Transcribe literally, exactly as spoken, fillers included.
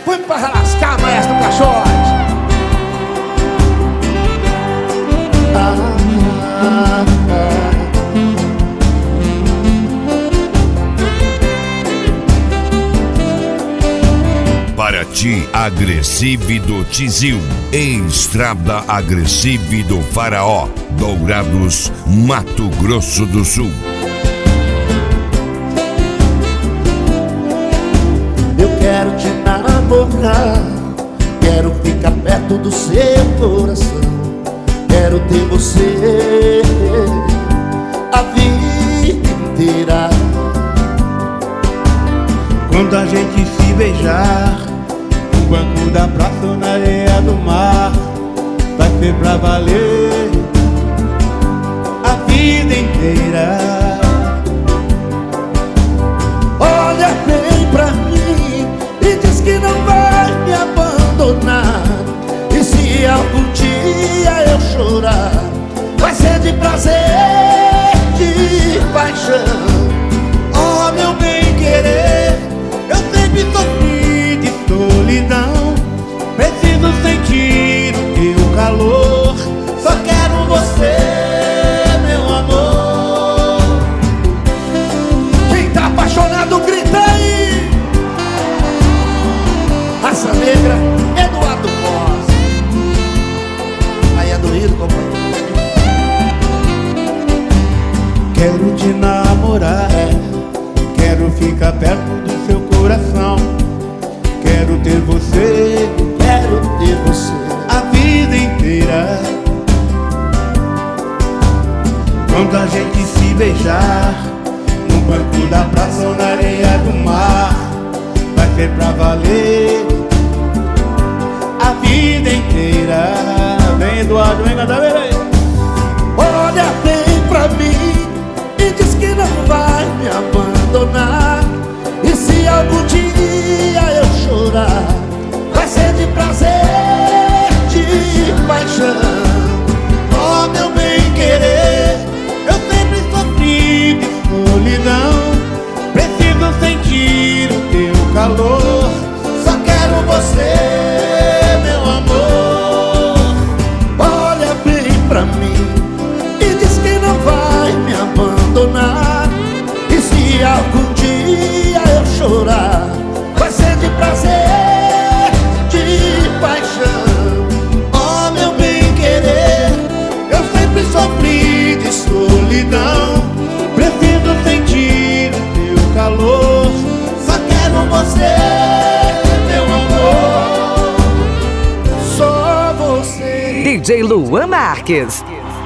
Põe pra lascar, maestro Caixote. Ah, ah, ah. Paraty Agressive do Tizil, em Estrada Agressive do Faraó, Dourados, Mato Grosso do Sul. Eu quero te namorar, quero ficar perto do seu coração, quero ter você a vida inteira. Quando a gente se beijar no banco da praça ou na areia do mar, vai ser pra valer a vida inteira. Olha bem pra mim e diz que não vai me abandonar. E se algum dia eu chorar, vai ser de prazer, de paixão. Oh, meu bem querer, eu sempre sofri de solidão. Preciso sentir o teu calor, só quero você, meu amor. Quem tá apaixonado grita aí. Raça Negra, Eduardo Costa. Aí é doído, companheiro. Quero te namorar, quero ficar perto do seu coração, quero ter você, Quero ter você a vida inteira. Quando a gente se beijar no banco da praça ou na areia do mar, vai ser pra valer a vida inteira. Vem, Eduardo, vem cantar, vem, vem. Olha bem pra mim e diz que não vai me abandonar. E se algum dia eu chorar, vai ser de prazer, de paixão. Oh, meu bem querer, eu sempre sofri de solidão. Preciso sentir o teu calor, só quero você, meu amor. Olha bem pra mim e diz que não vai me abandonar. E se algum dia eu chorar, vai ser de prazer, de paixão. Oh, meu bem querer, eu sempre sofri de solidão. Preciso sentir o teu calor, só quero você, meu amor. Só você. D J Luan Marques.